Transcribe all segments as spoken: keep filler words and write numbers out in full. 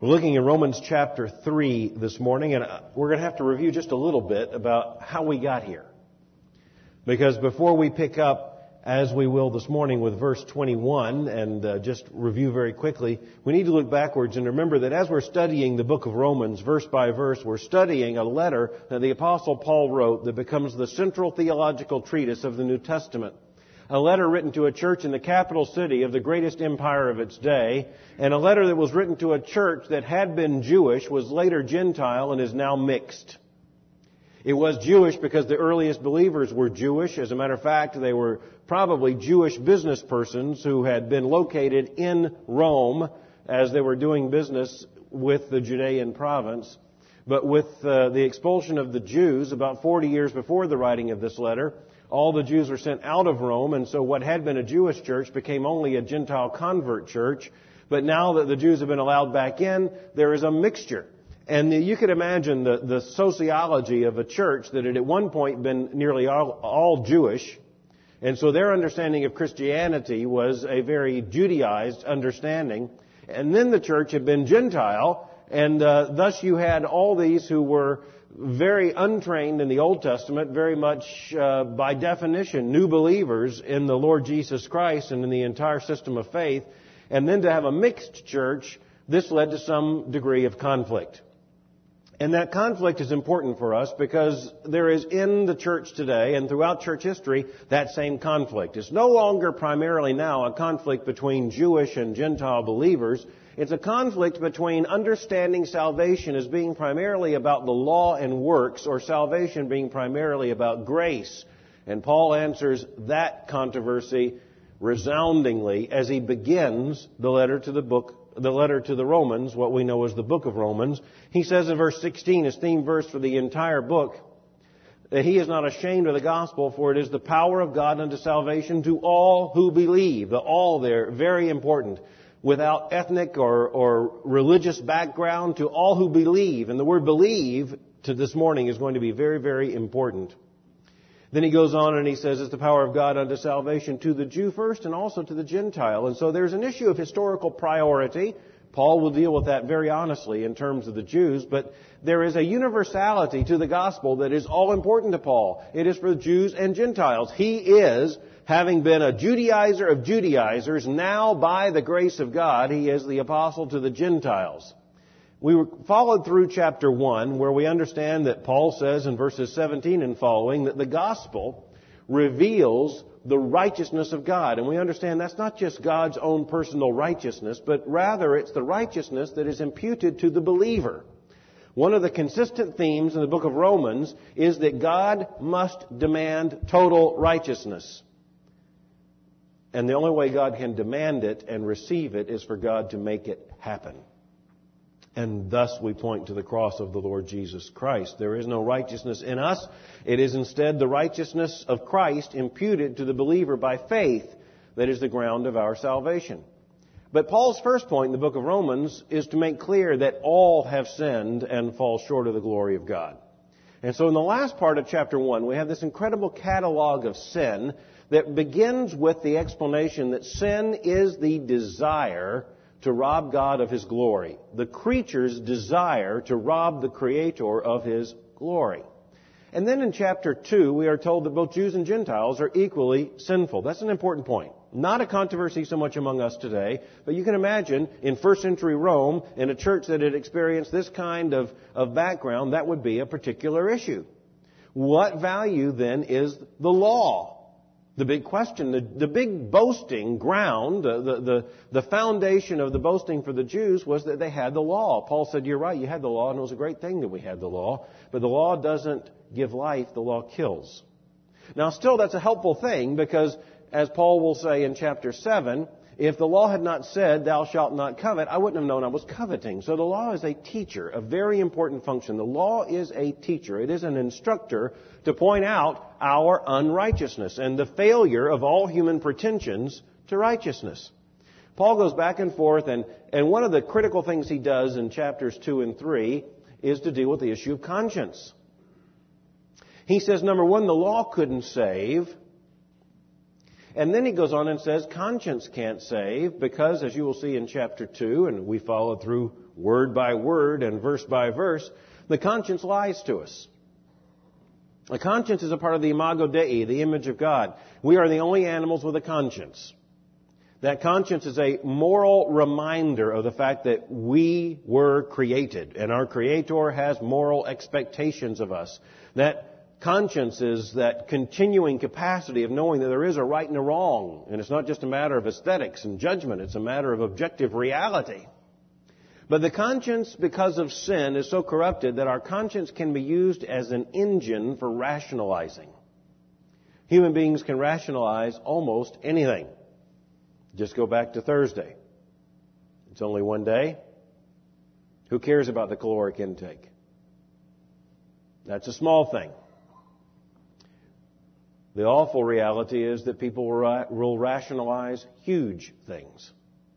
We're looking in Romans chapter three this morning, and we're going to have to review just a little bit about how we got here. Because before we pick up, as we will this morning, with verse twenty-one, and uh, just review very quickly, we need to look backwards and remember that as we're studying the book of Romans, verse by verse, we're studying a letter that the Apostle Paul wrote that becomes the central theological treatise of the New Testament. A letter written to a church in the capital city of the greatest empire of its day, and a letter that was written to a church that had been Jewish, was later Gentile, and is now mixed. It was Jewish because the earliest believers were Jewish. As a matter of fact, they were probably Jewish business persons who had been located in Rome as they were doing business with the Judean province. But with uh, the expulsion of the Jews about forty years before the writing of this letter, all the Jews were sent out of Rome, and so what had been a Jewish church became only a Gentile convert church. But now that the Jews have been allowed back in, there is a mixture. And you could imagine the, the sociology of a church that had at one point been nearly all, all Jewish. And so their understanding of Christianity was a very Judaized understanding. And then the church had been Gentile, and uh, thus you had all these who were very untrained in the Old Testament, very much uh, by definition new believers in the Lord Jesus Christ and in the entire system of faith. And then to have a mixed church, this led to some degree of conflict. And that conflict is important for us because there is in the church today and throughout church history that same conflict. It's no longer primarily now a conflict between Jewish and Gentile believers. It's a conflict between understanding salvation as being primarily about the law and works, or salvation being primarily about grace. And Paul answers that controversy resoundingly as he begins the letter to the book, the letter to the Romans, what we know as the book of Romans. He says in verse sixteen, his theme verse for the entire book, that he is not ashamed of the gospel, for it is the power of God unto salvation to all who believe. The all there, very important. Without ethnic or, or religious background, to all who believe. And the word believe to this morning is going to be very, very important. Then he goes on and he says it's the power of God unto salvation to the Jew first and also to the Gentile. And so there's an issue of historical priority. Paul will deal with that very honestly in terms of the Jews, but there is a universality to the gospel that is all important to Paul. It is for the Jews and Gentiles. He is, having been a Judaizer of Judaizers, now by the grace of God, he is the apostle to the Gentiles. We followed through chapter one, where we understand that Paul says in verses seventeen and following that the gospel reveals the righteousness of God. And we understand that's not just God's own personal righteousness, but rather it's the righteousness that is imputed to the believer. One of the consistent themes in the book of Romans is that God must demand total righteousness. And the only way God can demand it and receive it is for God to make it happen. And thus we point to the cross of the Lord Jesus Christ. There is no righteousness in us. It is instead the righteousness of Christ imputed to the believer by faith that is the ground of our salvation. But Paul's first point in the book of Romans is to make clear that all have sinned and fall short of the glory of God. And so in the last part of chapter one, we have this incredible catalog of sin that begins with the explanation that sin is the desire to rob God of His glory. The creature's desire to rob the Creator of His glory. And then in chapter two, we are told that both Jews and Gentiles are equally sinful. That's an important point. Not a controversy so much among us today, but you can imagine in first century Rome, in a church that had experienced this kind of, of background, that would be a particular issue. What value then is the law? The big question, the, the big boasting ground, the, the, the, the foundation of the boasting for the Jews was that they had the law. Paul said, you're right, you had the law, and it was a great thing that we had the law. But the law doesn't give life, the law kills. Now still that's a helpful thing because, as Paul will say in chapter seven, if the law had not said, thou shalt not covet, I wouldn't have known I was coveting. So the law is a teacher, a very important function. The law is a teacher. It is an instructor to point out our unrighteousness and the failure of all human pretensions to righteousness. Paul goes back and forth, and, and one of the critical things he does in chapters two and three is to deal with the issue of conscience. He says, number one, the law couldn't save. And then he goes on and says conscience can't save because, as you will see in chapter two, and we followed through word by word and verse by verse, the conscience lies to us. A conscience is a part of the imago Dei, the image of God. We are the only animals with a conscience. That conscience is a moral reminder of the fact that we were created, and our Creator has moral expectations of us. That conscience is that continuing capacity of knowing that there is a right and a wrong, and it's not just a matter of aesthetics and judgment, it's a matter of objective reality. But the conscience, because of sin, is so corrupted that our conscience can be used as an engine for rationalizing. Human beings can rationalize almost anything. Just go back to Thursday. It's only one day. Who cares about the caloric intake? That's a small thing. The awful reality is that people will rationalize huge things.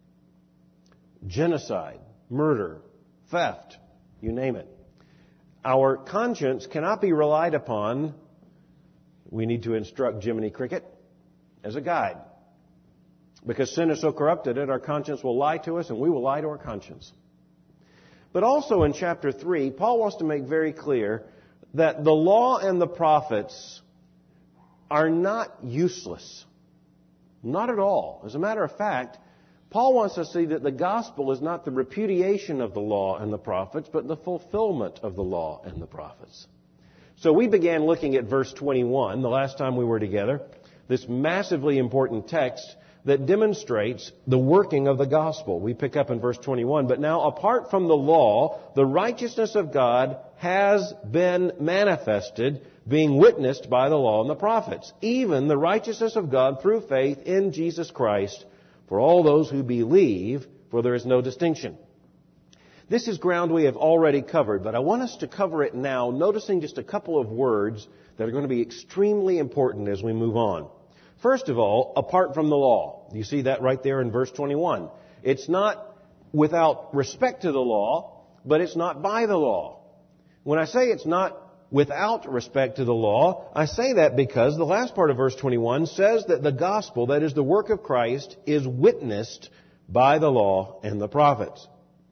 Genocide, murder, theft, you name it. Our conscience cannot be relied upon. We need to instruct Jiminy Cricket as a guide. Because sin is so corrupted that our conscience will lie to us and we will lie to our conscience. But also in chapter three, Paul wants to make very clear that the law and the prophets are not useless. Not at all. As a matter of fact, Paul wants us to see that the gospel is not the repudiation of the law and the prophets, but the fulfillment of the law and the prophets. So we began looking at verse twenty-one the last time we were together, this massively important text that demonstrates the working of the gospel. We pick up in verse twenty-one, but now apart from the law, the righteousness of God has been manifested, being witnessed by the law and the prophets, even the righteousness of God through faith in Jesus Christ, for all those who believe, for there is no distinction. This is ground we have already covered, but I want us to cover it now, noticing just a couple of words that are going to be extremely important as we move on. First of all, apart from the law. You see that right there in verse twenty-one. It's not without respect to the law, but it's not by the law. When I say it's not without respect to the law, I say that because the last part of verse twenty-one says that the gospel, that is the work of Christ, is witnessed by the law and the prophets.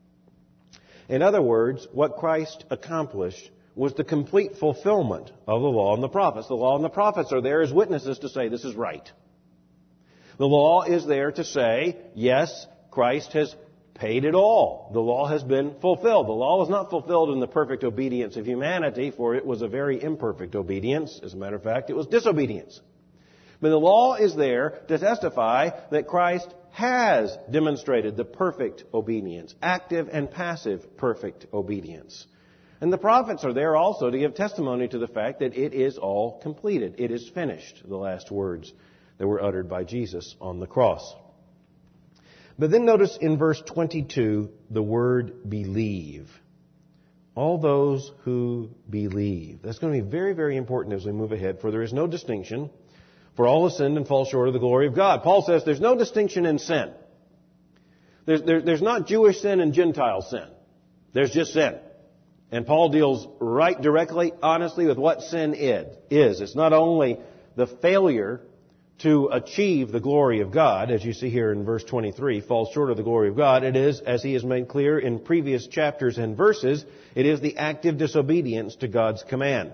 In other words, what Christ accomplished was the complete fulfillment of the law and the prophets. The law and the prophets are there as witnesses to say this is right. The law is there to say, yes, Christ has paid it all. The law has been fulfilled. The law was not fulfilled in the perfect obedience of humanity, for it was a very imperfect obedience. As a matter of fact, it was disobedience. But the law is there to testify that Christ has demonstrated the perfect obedience, active and passive perfect obedience. And the prophets are there also to give testimony to the fact that it is all completed. It is finished, the last words that were uttered by Jesus on the cross. But then notice in verse twenty-two the word believe. All those who believe. That's going to be very, very important as we move ahead, for there is no distinction. For all have sinned and fall short of the glory of God. Paul says there's no distinction in sin. There's, there, there's not Jewish sin and Gentile sin. There's just sin. And Paul deals right directly, honestly, with what sin is. It's not only the failure to achieve the glory of God, as you see here in verse twenty-three, falls short of the glory of God. It is, as he has made clear in previous chapters and verses, it is the active disobedience to God's command.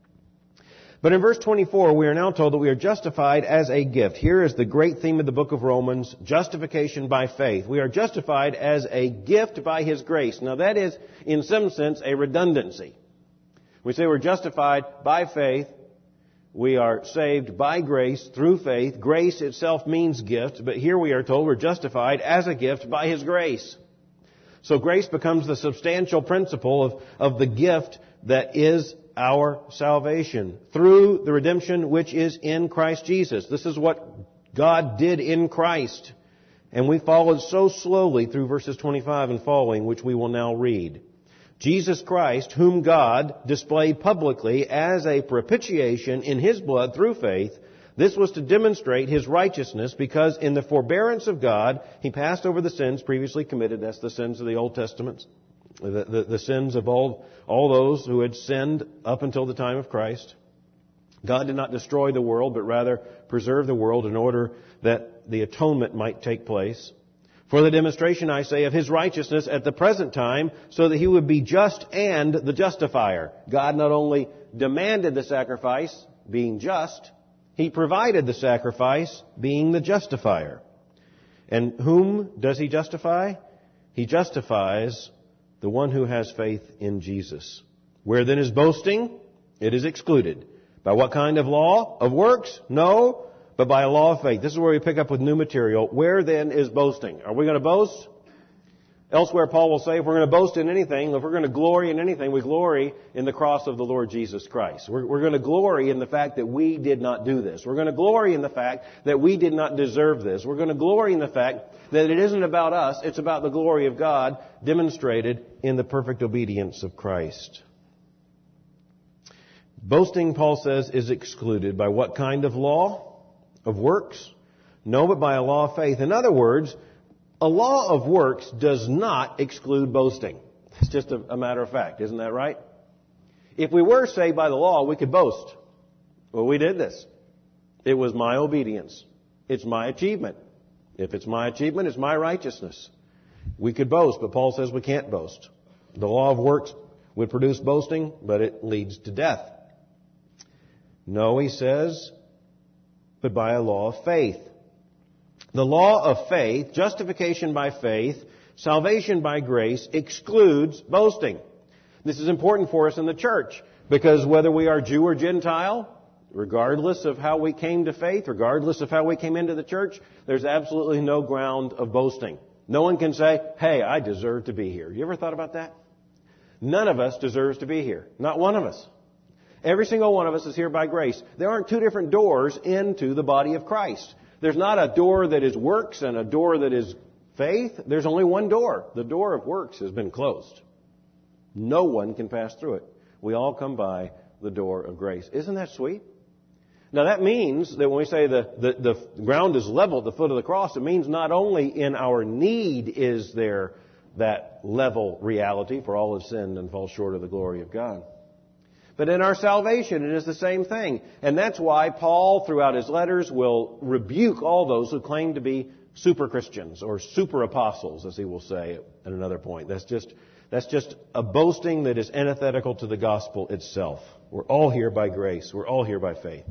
But in verse twenty-four, we are now told that we are justified as a gift. Here is the great theme of the book of Romans, justification by faith. We are justified as a gift by His grace. Now that is, in some sense, a redundancy. We say we're justified by faith. We are saved by grace through faith. Grace itself means gift, but here we are told we're justified as a gift by His grace. So grace becomes the substantial principle of, of the gift that is our salvation through the redemption which is in Christ Jesus. This is what God did in Christ. And we followed so slowly through verses twenty-five and following, which we will now read. Jesus Christ, whom God displayed publicly as a propitiation in His blood through faith, this was to demonstrate His righteousness, because in the forbearance of God, He passed over the sins previously committed. That's the sins of the Old Testament. The, the, the sins of all, all those who had sinned up until the time of Christ. God did not destroy the world, but rather preserve the world in order that the atonement might take place. For the demonstration, I say, of His righteousness at the present time, so that He would be just and the justifier. God not only demanded the sacrifice, being just, He provided the sacrifice, being the justifier. And whom does He justify? He justifies the one who has faith in Jesus. Where then is boasting? It is excluded. By what kind of law? Of works? No, but by a law of faith. This is where we pick up with new material. Where then is boasting? Are we going to boast? Elsewhere, Paul will say, if we're going to boast in anything, if we're going to glory in anything, we glory in the cross of the Lord Jesus Christ. We're, we're going to glory in the fact that we did not do this. We're going to glory in the fact that we did not deserve this. We're going to glory in the fact that it isn't about us, it's about the glory of God demonstrated in the perfect obedience of Christ. Boasting, Paul says, is excluded. By what kind of law? Of works? No, but by a law of faith. In other words, a law of works does not exclude boasting. It's just a, a matter of fact, isn't that right? If we were saved by the law, we could boast. Well, we did this. It was my obedience. It's my achievement. If it's my achievement, it's my righteousness. We could boast, but Paul says we can't boast. The law of works would produce boasting, but it leads to death. No, he says, but by a law of faith. The law of faith, justification by faith, salvation by grace, excludes boasting. This is important for us in the church, because whether we are Jew or Gentile, regardless of how we came to faith, regardless of how we came into the church, there's absolutely no ground of boasting. No one can say, hey, I deserve to be here. You ever thought about that? None of us deserves to be here. Not one of us. Every single one of us is here by grace. There aren't two different doors into the body of Christ. There's not a door that is works and a door that is faith. There's only one door. The door of works has been closed. No one can pass through it. We all come by the door of grace. Isn't that sweet? Now that means that when we say the, the, the ground is level at the foot of the cross, it means not only in our need is there that level reality, for all have sinned and fall short of the glory of God. But in our salvation, it is the same thing. And that's why Paul, throughout his letters, will rebuke all those who claim to be super Christians or super apostles, as he will say at another point. That's just, that's just a boasting that is antithetical to the gospel itself. We're all here by grace. We're all here by faith.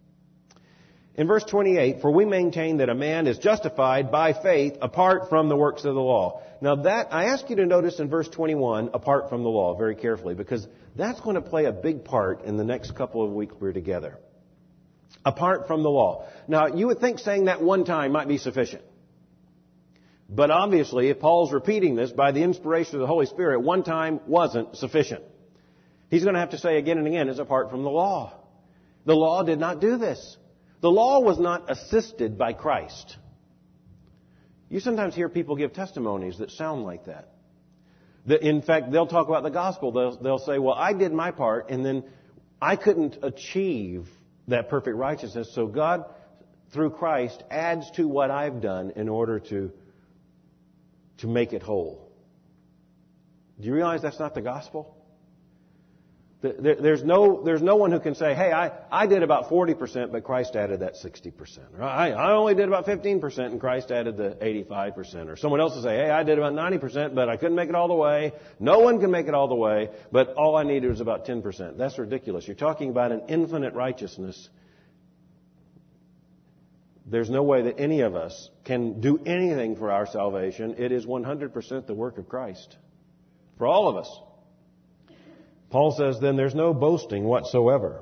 In verse twenty-eight, for we maintain that a man is justified by faith apart from the works of the law. Now that, I ask you to notice in verse twenty-one, apart from the law, very carefully, because that's going to play a big part in the next couple of weeks we're together. Apart from the law. Now, you would think saying that one time might be sufficient. But obviously, if Paul's repeating this by the inspiration of the Holy Spirit, one time wasn't sufficient. He's going to have to say again and again, it's apart from the law. The law did not do this. The law was not assisted by Christ. You sometimes hear people give testimonies that sound like that. In fact, they'll talk about the gospel. They'll, they'll say, well, I did my part, and then I couldn't achieve that perfect righteousness, so God, through Christ, adds to what I've done in order to, to make it whole. Do you realize that's not the gospel? There's no, there's no one who can say, hey, I, I did about forty percent, but Christ added that sixty percent. Or I, I only did about fifteen percent, and Christ added the eighty-five percent. Or someone else will say, hey, I did about ninety percent, but I couldn't make it all the way. No one can make it all the way, but all I needed was about ten percent. That's ridiculous. You're talking about an infinite righteousness. There's no way that any of us can do anything for our salvation. It is one hundred percent the work of Christ. For all of us. Paul says, then there's no boasting whatsoever.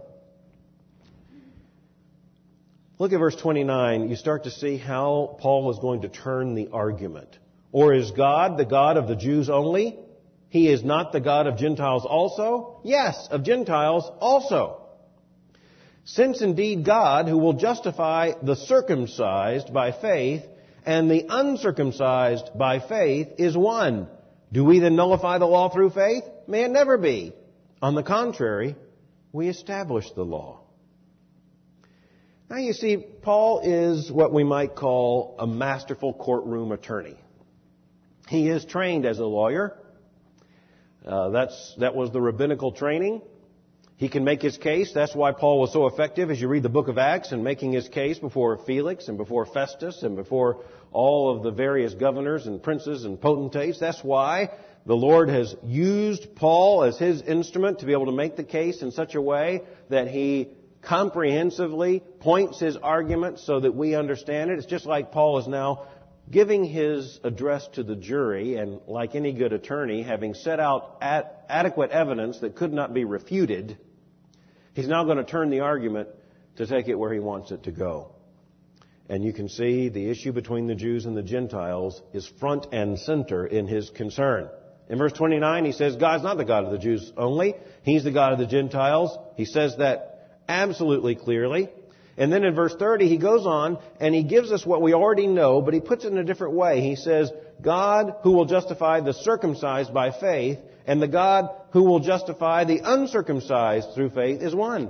Look at verse twenty-nine. You start to see how Paul is going to turn the argument. Or is God the God of the Jews only? He is not the God of Gentiles also? Yes, of Gentiles also. Since indeed God, who will justify the circumcised by faith and the uncircumcised by faith, is one. Do we then nullify the law through faith? May it never be. On the contrary, we establish the law. Now you see, Paul is what we might call a masterful courtroom attorney. He is trained as a lawyer. Uh, that's that was the rabbinical training. He can make his case. That's why Paul was so effective as you read the book of Acts in making his case before Felix and before Festus and before all of the various governors and princes and potentates. That's why the Lord has used Paul as his instrument to be able to make the case in such a way that he comprehensively points his argument so that we understand it. It's just like Paul is now giving his address to the jury, and like any good attorney, having set out ad- adequate evidence that could not be refuted, he's now going to turn the argument to take it where he wants it to go. And you can see the issue between the Jews and the Gentiles is front and center in his concern. In verse twenty-nine, he says, God's not the God of the Jews only. He's the God of the Gentiles. He says that absolutely clearly. And then in verse thirty, he goes on and he gives us what we already know, but he puts it in a different way. He says, God who will justify the circumcised by faith, and the God who will justify the uncircumcised through faith is one.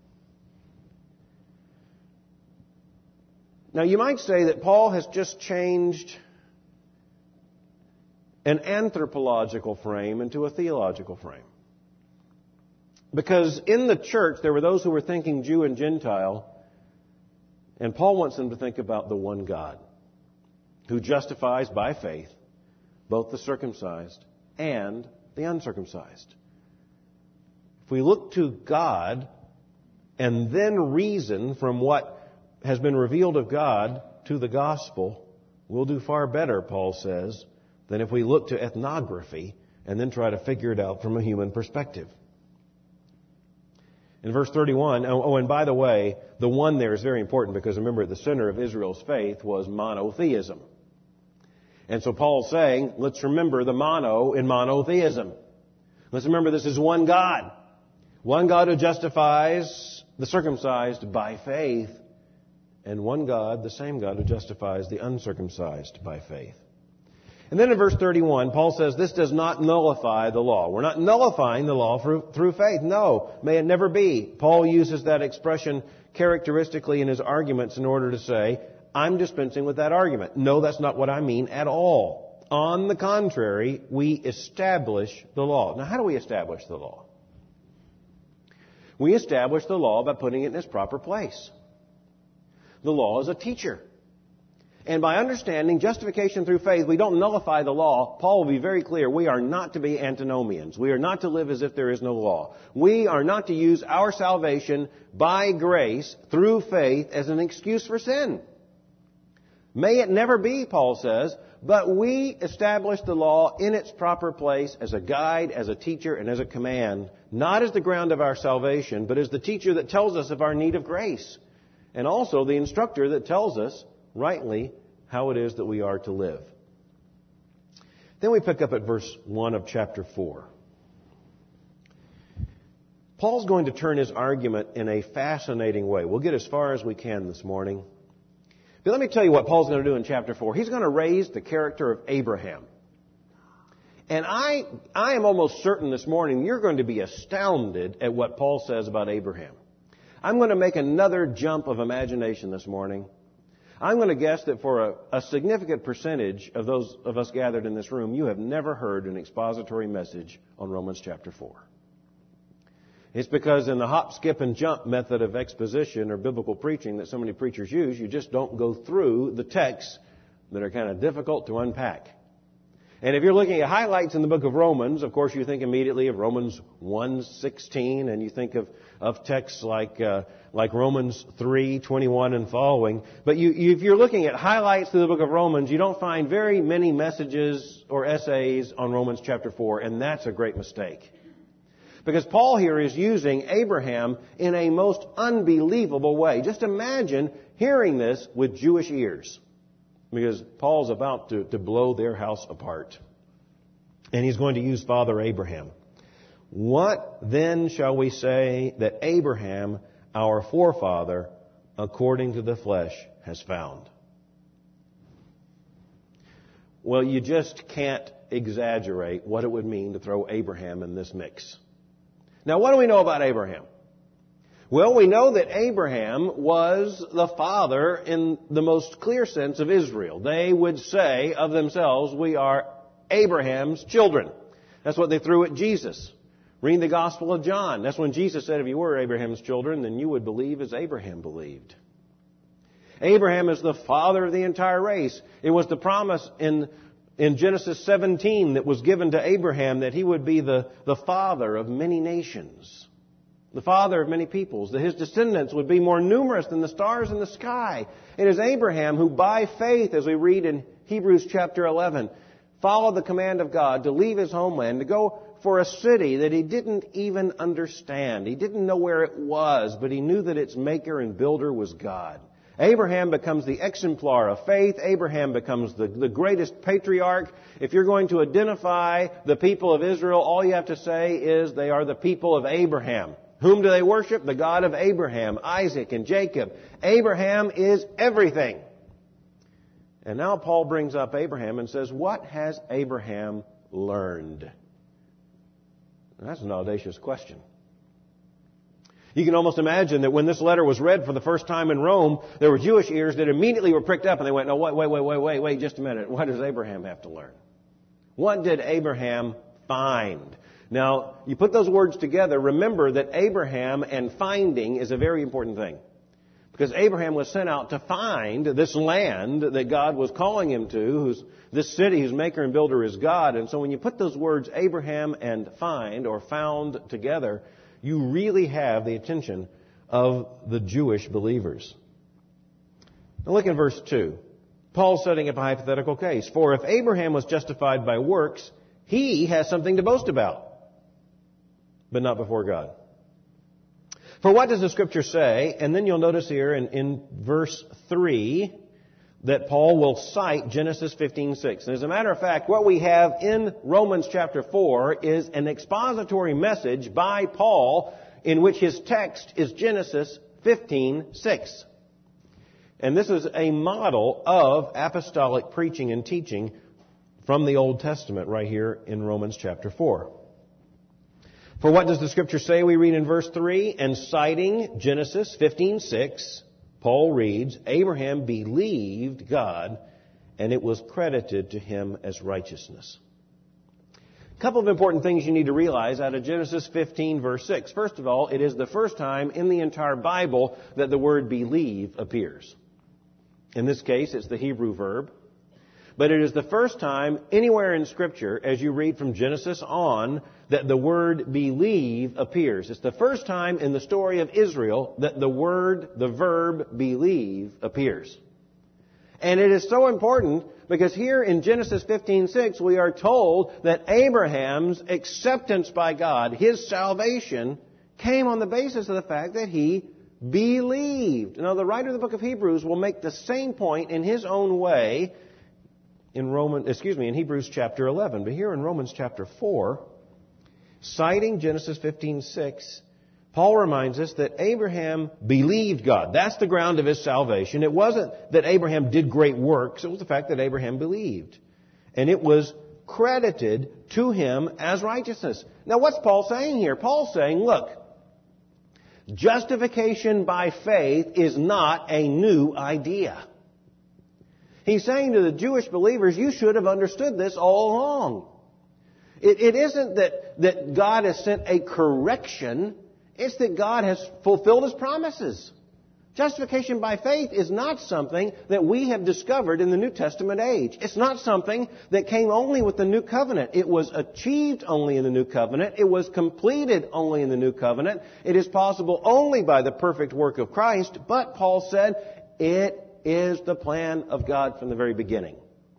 Now you might say that Paul has just changed an anthropological frame into a theological frame. Because in the church there were those who were thinking Jew and Gentile, and Paul wants them to think about the one God who justifies by faith both the circumcised and the uncircumcised. If we look to God and then reason from what has been revealed of God to the gospel, we'll do far better, Paul says, than if we look to ethnography and then try to figure it out from a human perspective. In verse thirty-one, oh, and by the way, the one there is very important because remember, at the center of Israel's faith was monotheism. And so Paul's saying, let's remember the mono in monotheism. Let's remember this is one God. One God who justifies the circumcised by faith, and one God, the same God who justifies the uncircumcised by faith. And then in verse thirty-one, Paul says this does not nullify the law. We're not nullifying the law through, through faith. No, may it never be. Paul uses that expression characteristically in his arguments in order to say, I'm dispensing with that argument. No, that's not what I mean at all. On the contrary, we establish the law. Now, how do we establish the law? We establish the law by putting it in its proper place. The law is a teacher. And by understanding justification through faith, we don't nullify the law. Paul will be very clear. We are not to be antinomians. We are not to live as if there is no law. We are not to use our salvation by grace through faith as an excuse for sin. May it never be, Paul says, but we establish the law in its proper place as a guide, as a teacher, and as a command, not as the ground of our salvation, but as the teacher that tells us of our need of grace, and also the instructor that tells us rightly how it is that we are to live. Then we pick up at verse one of chapter four. Paul's going to turn his argument in a fascinating way. We'll get as far as we can this morning. But let me tell you what Paul's going to do in chapter four. He's going to raise the character of Abraham. And I, I am almost certain this morning you're going to be astounded at what Paul says about Abraham. I'm going to make another jump of imagination this morning. I'm going to guess that for a, a significant percentage of those of us gathered in this room, you have never heard an expository message on Romans chapter four. It's because in the hop, skip, and jump method of exposition or biblical preaching that so many preachers use, you just don't go through the texts that are kind of difficult to unpack. And if you're looking at highlights in the book of Romans, of course you think immediately of Romans one sixteen, and you think of, of texts like uh, like Romans three twenty-one and following. But you, you, if you're looking at highlights through the book of Romans, you don't find very many messages or essays on Romans chapter four, and that's a great mistake. Because Paul here is using Abraham in a most unbelievable way. Just imagine hearing this with Jewish ears. Because Paul's about to, to blow their house apart. And he's going to use Father Abraham. What then shall we say that Abraham, our forefather, according to the flesh, has found? Well, you just can't exaggerate what it would mean to throw Abraham in this mix. Now, what do we know about Abraham? Well, we know that Abraham was the father in the most clear sense of Israel. They would say of themselves, we are Abraham's children. That's what they threw at Jesus. Read the Gospel of John. That's when Jesus said, if you were Abraham's children, then you would believe as Abraham believed. Abraham is the father of the entire race. It was the promise in, in Genesis seventeen that was given to Abraham that he would be the, the father of many nations, the father of many peoples, that his descendants would be more numerous than the stars in the sky. It is Abraham who, by faith, as we read in Hebrews chapter eleven, followed the command of God to leave his homeland, to go for a city that he didn't even understand. He didn't know where it was, but he knew that its maker and builder was God. Abraham becomes the exemplar of faith. Abraham becomes the, the greatest patriarch. If you're going to identify the people of Israel, all you have to say is they are the people of Abraham. Whom do they worship? The God of Abraham, Isaac, and Jacob. Abraham is everything. And now Paul brings up Abraham and says, what has Abraham learned? And that's an audacious question. You can almost imagine that when this letter was read for the first time in Rome, there were Jewish ears that immediately were pricked up and they went, no, wait, wait, wait, wait, wait, wait, just a minute. What does Abraham have to learn? What did Abraham find? Now, you put those words together, remember that Abraham and finding is a very important thing. Because Abraham was sent out to find this land that God was calling him to, who's this city whose maker and builder is God. And so when you put those words Abraham and find or found together, you really have the attention of the Jewish believers. Now look at verse two. Paul's setting up a hypothetical case. For if Abraham was justified by works, he has something to boast about, but not before God. For what does the Scripture say? And then you'll notice here in, in verse three that Paul will cite Genesis fifteen six. And as a matter of fact, what we have in Romans chapter four is an expository message by Paul in which his text is Genesis fifteen six. And this is a model of apostolic preaching and teaching from the Old Testament right here in Romans chapter four. For what does the Scripture say? We read in verse three, and citing Genesis fifteen six, Paul reads, Abraham believed God, and it was credited to him as righteousness. A couple of important things you need to realize out of Genesis fifteen, verse six. First of all, it is the first time in the entire Bible that the word believe appears. In this case, it's the Hebrew verb. But it is the first time anywhere in Scripture, as you read from Genesis on, that the word believe appears. It's the first time in the story of Israel that the word, the verb believe appears. And it is so important because here in Genesis fifteen six we are told that Abraham's acceptance by God, his salvation, came on the basis of the fact that he believed. Now the writer of the book of Hebrews will make the same point in his own way in Roman, excuse me, in Hebrews chapter eleven. But here in Romans chapter four, citing Genesis fifteen six, Paul reminds us that Abraham believed God. That's the ground of his salvation. It wasn't that Abraham did great works. It was the fact that Abraham believed. And it was credited to him as righteousness. Now what's Paul saying here? Paul's saying, look, justification by faith is not a new idea. He's saying to the Jewish believers, you should have understood this all along. It, it isn't that, that God has sent a correction. It's that God has fulfilled His promises. Justification by faith is not something that we have discovered in the New Testament age. It's not something that came only with the New Covenant. It was achieved only in the New Covenant. It was completed only in the New Covenant. It is possible only by the perfect work of Christ. But Paul said, it is the plan of God from the very beginning.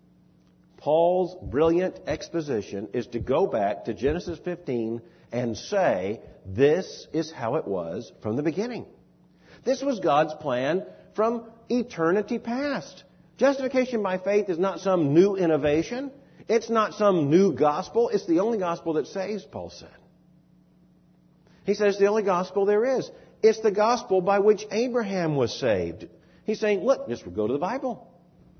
Paul's brilliant exposition is to go back to Genesis fifteen and say, this is how it was from the beginning. This was God's plan from eternity past. Justification by faith is not some new innovation. It's not some new gospel. It's the only gospel that saves, Paul said. He says it's the only gospel there is. It's the gospel by which Abraham was saved. He's saying, look, just go to the Bible.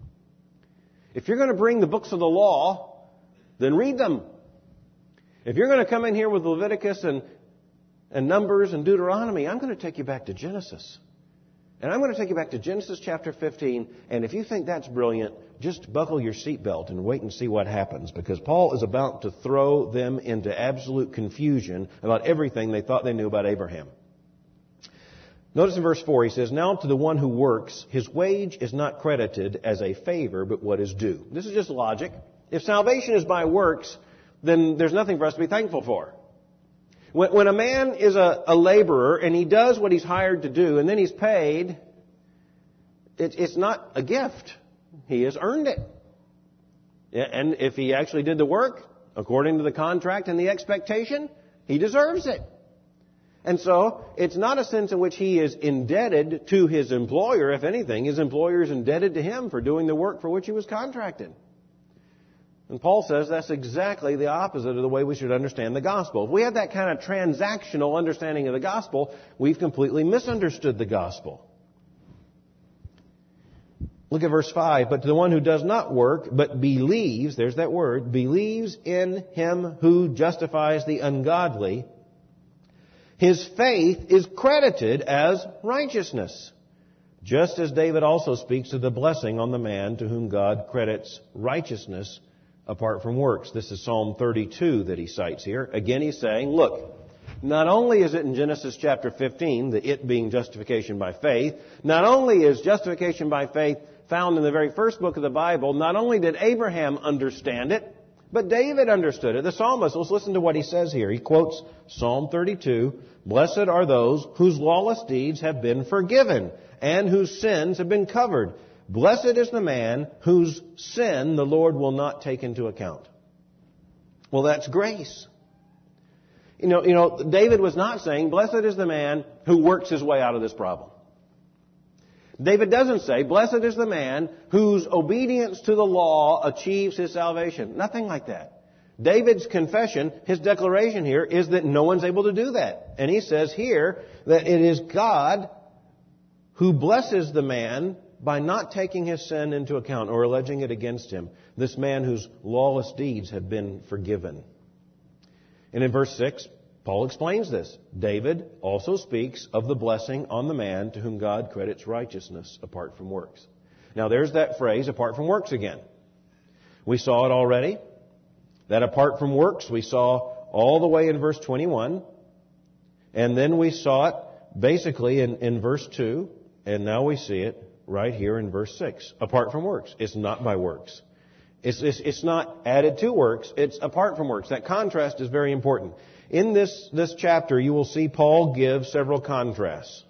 If you're going to bring the books of the law, then read them. If you're going to come in here with Leviticus and, and Numbers and Deuteronomy, I'm going to take you back to Genesis. And I'm going to take you back to Genesis chapter fifteen, and if you think that's brilliant, just buckle your seatbelt and wait and see what happens, because Paul is about to throw them into absolute confusion about everything they thought they knew about Abraham. Notice in verse four, he says, "Now to the one who works, his wage is not credited as a favor, but what is due." This is just logic. If salvation is by works, then there's nothing for us to be thankful for. When, when a man is a, a laborer and he does what he's hired to do and then he's paid, it, it's not a gift. He has earned it. And if he actually did the work, according to the contract and the expectation, he deserves it. And so, it's not a sense in which he is indebted to his employer. If anything, his employer is indebted to him for doing the work for which he was contracted. And Paul says that's exactly the opposite of the way we should understand the gospel. If we have that kind of transactional understanding of the gospel, we've completely misunderstood the gospel. Look at verse five. "But to the one who does not work, but believes," there's that word, "believes in him who justifies the ungodly, his faith is credited as righteousness. Just as David also speaks of the blessing on the man to whom God credits righteousness apart from works." This is Psalm thirty-two that he cites here. Again, he's saying, look, not only is it in Genesis chapter fifteen, the it being justification by faith, not only is justification by faith found in the very first book of the Bible, not only did Abraham understand it, but David understood it. The psalmist, let's listen to what he says here. He quotes Psalm thirty-two, "Blessed are those whose lawless deeds have been forgiven and whose sins have been covered. Blessed is the man whose sin the Lord will not take into account." Well, that's grace. You know, you know, David was not saying, blessed is the man who works his way out of this problem. David doesn't say, blessed is the man whose obedience to the law achieves his salvation. Nothing like that. David's confession, his declaration here, is that no one's able to do that. And he says here that it is God who blesses the man by not taking his sin into account or alleging it against him. This man whose lawless deeds have been forgiven. And in verse six, Paul explains this. David also speaks of the blessing on the man to whom God credits righteousness apart from works. Now there's that phrase, apart from works again. We saw it already. That apart from works, we saw all the way in verse twenty-one. And then we saw it basically in, in verse two. And now we see it right here in verse six. Apart from works. It's not by works. It's, it's, it's not added to works. It's apart from works. That contrast is very important. In this, this chapter, you will see Paul give several contrasts.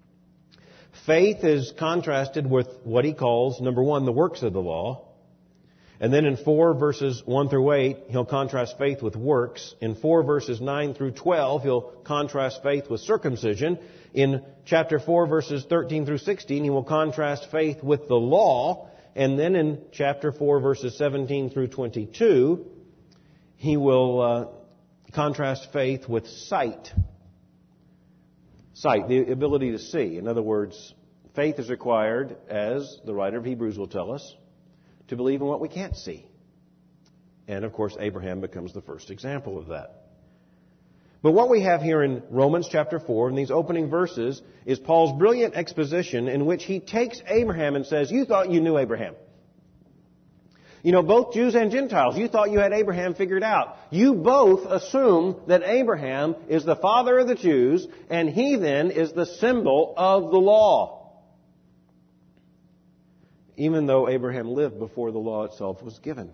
Faith is contrasted with what he calls, number one, the works of the law. And then in four verses one through eight, he'll contrast faith with works. In four verses nine through twelve, he'll contrast faith with circumcision. In chapter four verses thirteen through sixteen, he will contrast faith with the law. And then in chapter four verses seventeen through twenty-two, he will uh, contrast faith with sight. Sight, the ability to see. In other words, faith is required, as the writer of Hebrews will tell us, to believe in what we can't see. And of course, Abraham becomes the first example of that. But what we have here in Romans chapter four, in these opening verses, is Paul's brilliant exposition in which he takes Abraham and says, you thought you knew Abraham. You know, both Jews and Gentiles, you thought you had Abraham figured out. You both assume that Abraham is the father of the Jews, and he then is the symbol of the law. Even though Abraham lived before the law itself was given.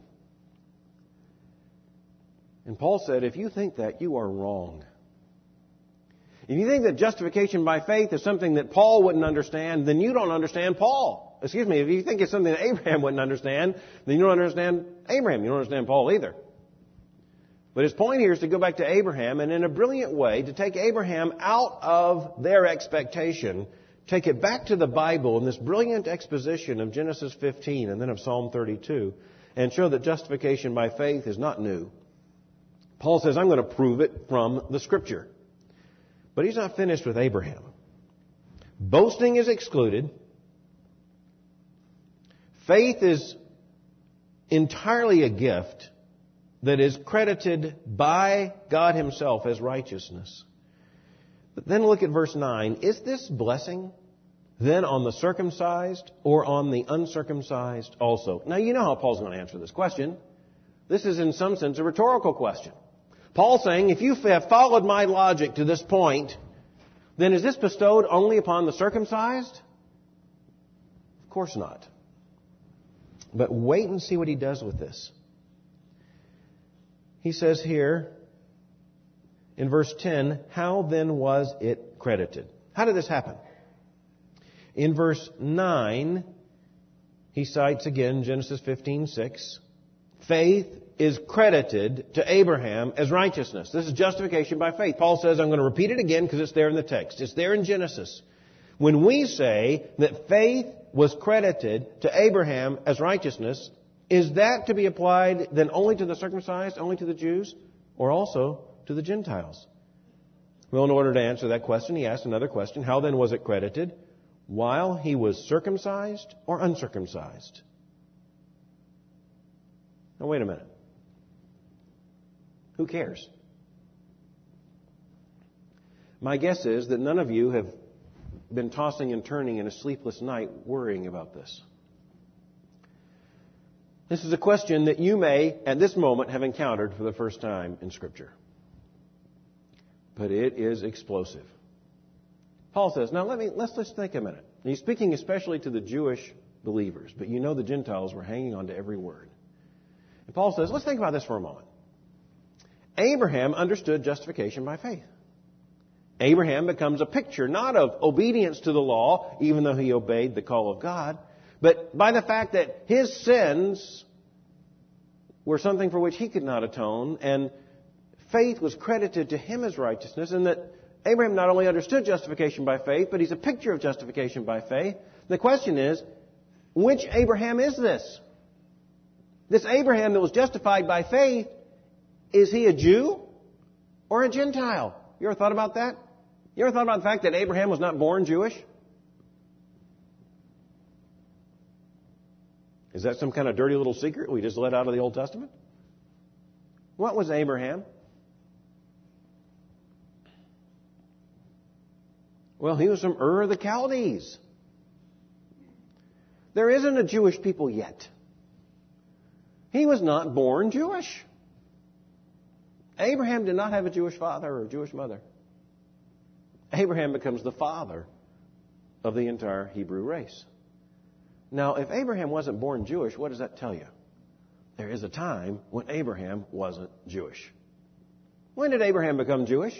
And Paul said, if you think that, you are wrong. If you think that justification by faith is something that Paul wouldn't understand, then you don't understand Paul. Excuse me, if you think it's something that Abraham wouldn't understand, then you don't understand Abraham. You don't understand Paul either. But his point here is to go back to Abraham, and in a brilliant way, to take Abraham out of their expectation, take it back to the Bible in this brilliant exposition of Genesis fifteen and then of Psalm thirty-two, and show that justification by faith is not new. Paul says, I'm going to prove it from the Scripture. But he's not finished with Abraham. Boasting is excluded. Faith is entirely a gift that is credited by God Himself as righteousness. But then look at verse nine. Is this blessing then on the circumcised or on the uncircumcised also? Now, you know how Paul's going to answer this question. This is in some sense a rhetorical question. Paul's saying, if you have followed my logic to this point, then is this bestowed only upon the circumcised? Of course not. But wait and see what he does with this. He says here in verse ten, how then was it credited? How did this happen? In verse nine, he cites again Genesis fifteen six. Faith is credited to Abraham as righteousness. This is justification by faith. Paul says, I'm going to repeat it again because it's there in the text. It's there in Genesis. When we say that faith was credited to Abraham as righteousness, is that to be applied then only to the circumcised, only to the Jews, or also to the Gentiles? Well, in order to answer that question, he asked another question. How then was it credited? While he was circumcised or uncircumcised? Now, wait a minute. Who cares? My guess is that none of you have been tossing and turning in a sleepless night worrying about this. This is a question that you may, at this moment, have encountered for the first time in Scripture. But it is explosive. Paul says, now let me, let's just think a minute. He's speaking especially to the Jewish believers, but you know the Gentiles were hanging on to every word. And Paul says, let's think about this for a moment. Abraham understood justification by faith. Abraham becomes a picture not of obedience to the law, even though he obeyed the call of God, but by the fact that his sins were something for which he could not atone, and faith was credited to him as righteousness, and that Abraham not only understood justification by faith, but he's a picture of justification by faith. The question is, which Abraham is this? This Abraham that was justified by faith, is he a Jew or a Gentile? You ever thought about that? You ever thought about the fact that Abraham was not born Jewish? Is that some kind of dirty little secret we just let out of the Old Testament? What was Abraham? Well, he was from Ur of the Chaldees. There isn't a Jewish people yet. He was not born Jewish. Abraham did not have a Jewish father or a Jewish mother. Abraham becomes the father of the entire Hebrew race. Now, if Abraham wasn't born Jewish, what does that tell you? There is a time when Abraham wasn't Jewish. When did Abraham become Jewish?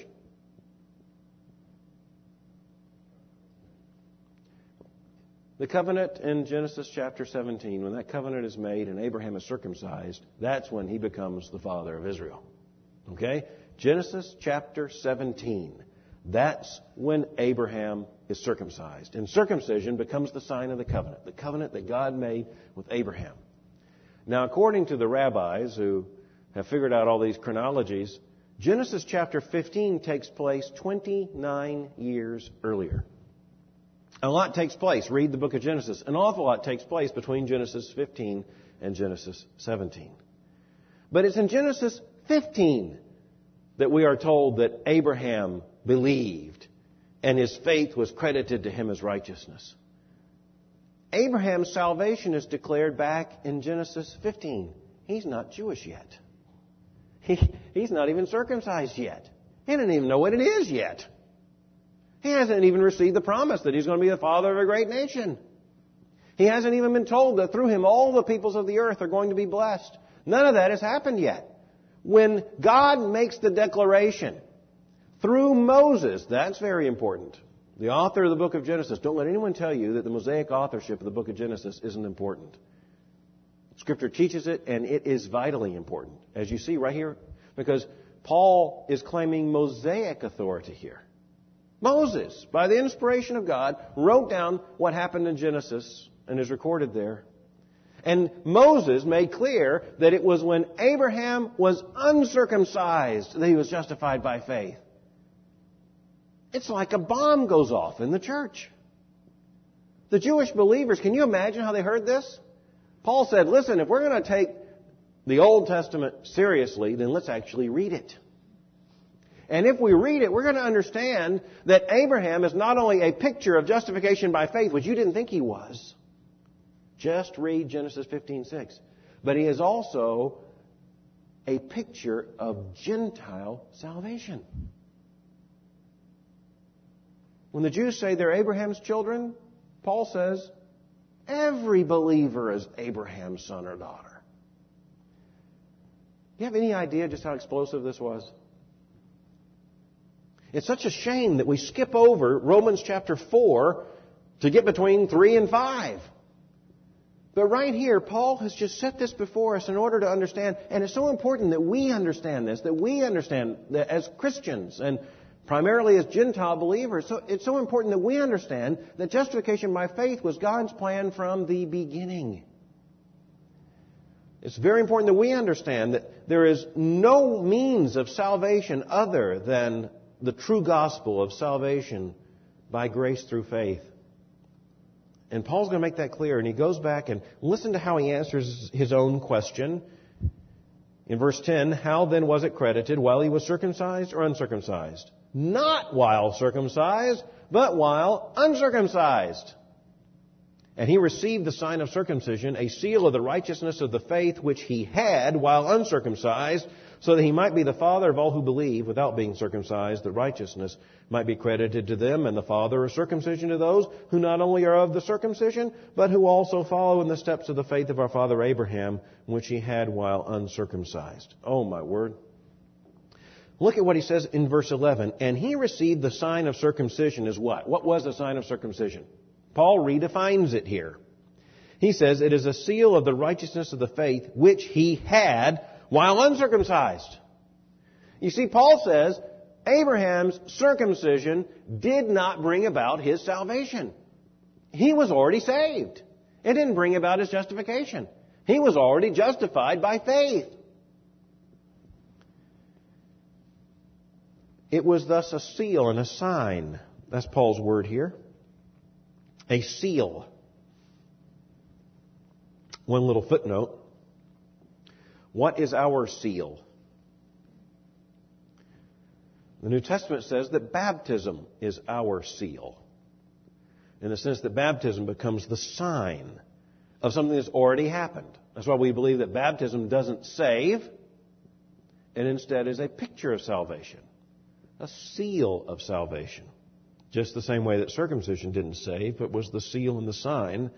The covenant in Genesis chapter seventeen, when that covenant is made and Abraham is circumcised, that's when he becomes the father of Israel. Okay? Genesis chapter seventeen. That's when Abraham is circumcised. And circumcision becomes the sign of the covenant, the covenant that God made with Abraham. Now, according to the rabbis who have figured out all these chronologies, Genesis chapter fifteen takes place twenty-nine years earlier. A lot takes place. Read the book of Genesis. An awful lot takes place between Genesis fifteen and Genesis seventeen. But it's in Genesis fifteen that we are told that Abraham believed and his faith was credited to him as righteousness. Abraham's salvation is declared back in Genesis fifteen. He's not Jewish yet. He, he's not even circumcised yet. He doesn't even know what it is yet. He hasn't even received the promise that he's going to be the father of a great nation. He hasn't even been told that through him all the peoples of the earth are going to be blessed. None of that has happened yet. When God makes the declaration through Moses, that's very important. The author of the book of Genesis, don't let anyone tell you that the Mosaic authorship of the book of Genesis isn't important. Scripture teaches it, and it is vitally important, as you see right here, because Paul is claiming Mosaic authority here. Moses, by the inspiration of God, wrote down what happened in Genesis and is recorded there. And Moses made clear that it was when Abraham was uncircumcised that he was justified by faith. It's like a bomb goes off in the church. The Jewish believers, can you imagine how they heard this? Paul said, listen, if we're going to take the Old Testament seriously, then let's actually read it. And if we read it, we're going to understand that Abraham is not only a picture of justification by faith, which you didn't think he was. Just read Genesis fifteen six. But he is also a picture of Gentile salvation. When the Jews say they're Abraham's children, Paul says, every believer is Abraham's son or daughter. Do you have any idea just how explosive this was? It's such a shame that we skip over Romans chapter four to get between three and five. But right here, Paul has just set this before us in order to understand, and it's so important that we understand this, that we understand that as Christians and primarily as Gentile believers. So it's so important that we understand that justification by faith was God's plan from the beginning. It's very important that we understand that there is no means of salvation other than the true gospel of salvation by grace through faith. And Paul's going to make that clear, and he goes back and listen to how he answers his own question. In verse ten, how then was it credited, while he was circumcised or uncircumcised? Not while circumcised, but while uncircumcised. And he received the sign of circumcision, a seal of the righteousness of the faith which he had while uncircumcised, so that he might be the father of all who believe, without being circumcised, that righteousness might be credited to them, and the father of circumcision to those who not only are of the circumcision, but who also follow in the steps of the faith of our father Abraham, which he had while uncircumcised. Oh, my word. Look at what he says in verse eleven. And he received the sign of circumcision as what? What was the sign of circumcision? Paul redefines it here. He says it is a seal of the righteousness of the faith which he had while uncircumcised. You see, Paul says Abraham's circumcision did not bring about his salvation. He was already saved. It didn't bring about his justification. He was already justified by faith. It was thus a seal and a sign. That's Paul's word here. A seal. One little footnote. What is our seal? The New Testament says that baptism is our seal, in the sense that baptism becomes the sign of something that's already happened. That's why we believe that baptism doesn't save, and instead is a picture of salvation, a seal of salvation. Just the same way that circumcision didn't save, but was the seal and the sign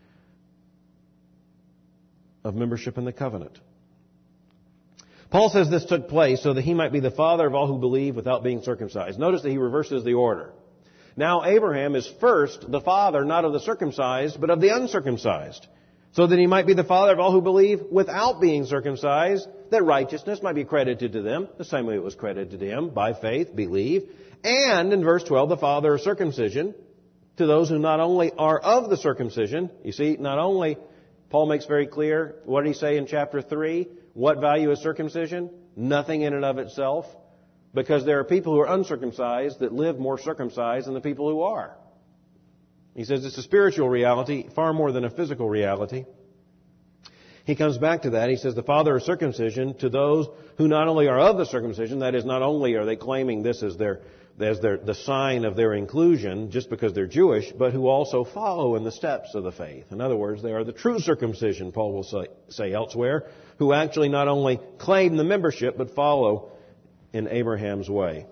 of membership in the covenant. Paul says this took place so that he might be the father of all who believe without being circumcised. Notice that he reverses the order. Now Abraham is first the father not of the circumcised, but of the uncircumcised, so that he might be the father of all who believe without being circumcised, that righteousness might be credited to them, the same way it was credited to him, by faith, believe. And in verse twelve, the father of circumcision, to those who not only are of the circumcision. You see, not only, Paul makes very clear, what did he say in chapter three? What value is circumcision? Nothing in and of itself. Because there are people who are uncircumcised that live more circumcised than the people who are. He says it's a spiritual reality far more than a physical reality. He comes back to that. He says the father of circumcision to those who not only are of the circumcision, that is, not only are they claiming this as their as their, the sign of their inclusion just because they're Jewish, but who also follow in the steps of the faith. In other words, they are the true circumcision, Paul will say, say elsewhere, who actually not only claim the membership, but follow in Abraham's way.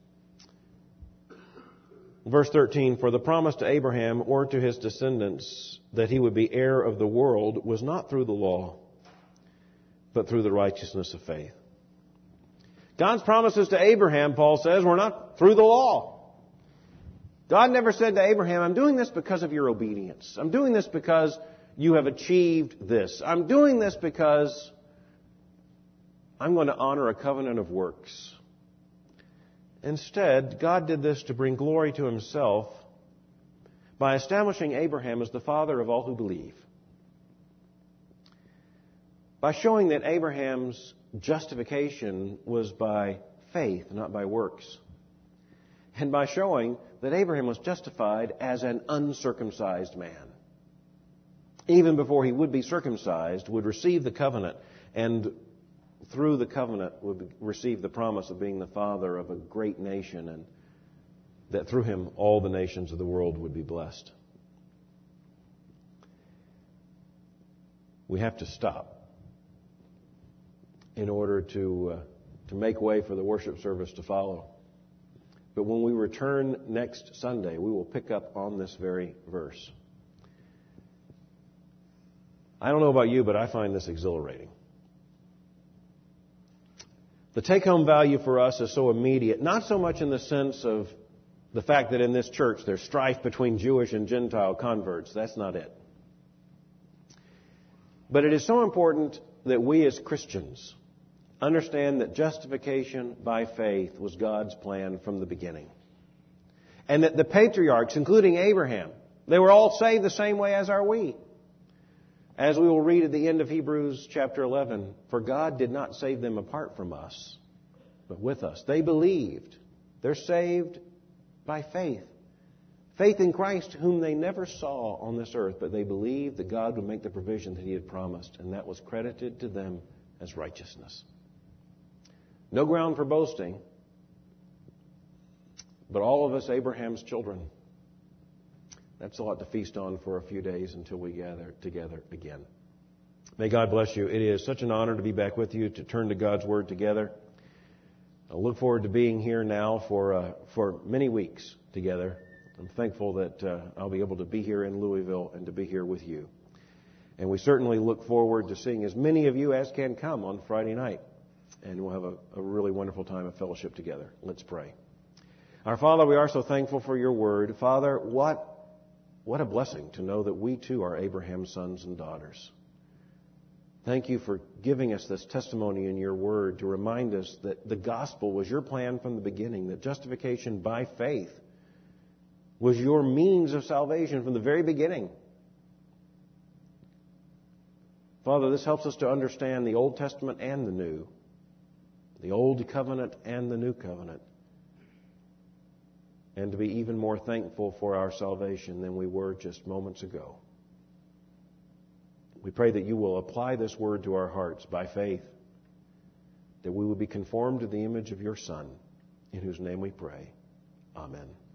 Verse thirteen, for the promise to Abraham or to his descendants that he would be heir of the world was not through the law, but through the righteousness of faith. God's promises to Abraham, Paul says, were not through the law. God never said to Abraham, I'm doing this because of your obedience. I'm doing this because you have achieved this. I'm doing this because I'm going to honor a covenant of works. Instead, God did this to bring glory to himself by establishing Abraham as the father of all who believe. By showing that Abraham's justification was by faith, not by works. And by showing that Abraham was justified as an uncircumcised man. Even before he would be circumcised, would receive the covenant and through the covenant, would receive the promise of being the father of a great nation, and that through him all the nations of the world would be blessed. We have to stop in order to, uh, to make way for the worship service to follow. But when we return next Sunday, we will pick up on this very verse. I don't know about you, but I find this exhilarating. The take-home value for us is so immediate, not so much in the sense of the fact that in this church there's strife between Jewish and Gentile converts. That's not it. But it is so important that we as Christians understand that justification by faith was God's plan from the beginning. And that the patriarchs, including Abraham, they were all saved the same way as are we. As we will read at the end of Hebrews chapter eleven, for God did not save them apart from us, but with us. They believed. They're saved by faith. Faith in Christ, whom they never saw on this earth, but they believed that God would make the provision that He had promised, and that was credited to them as righteousness. No ground for boasting, but all of us Abraham's children. That's a lot to feast on for a few days until we gather together again. May God bless you. It is such an honor to be back with you, to turn to God's Word together. I look forward to being here now for uh, for many weeks together. I'm thankful that uh, I'll be able to be here in Louisville and to be here with you. And we certainly look forward to seeing as many of you as can come on Friday night. And we'll have a, a really wonderful time of fellowship together. Let's pray. Our Father, we are so thankful for your word. Father, what, what a blessing to know that we too are Abraham's sons and daughters. Thank you for giving us this testimony in your word to remind us that the gospel was your plan from the beginning, that justification by faith was your means of salvation from the very beginning. Father, this helps us to understand the Old Testament and the New, the Old Covenant and the New Covenant, and to be even more thankful for our salvation than we were just moments ago. We pray that you will apply this word to our hearts by faith, that we will be conformed to the image of your Son, in whose name we pray. Amen.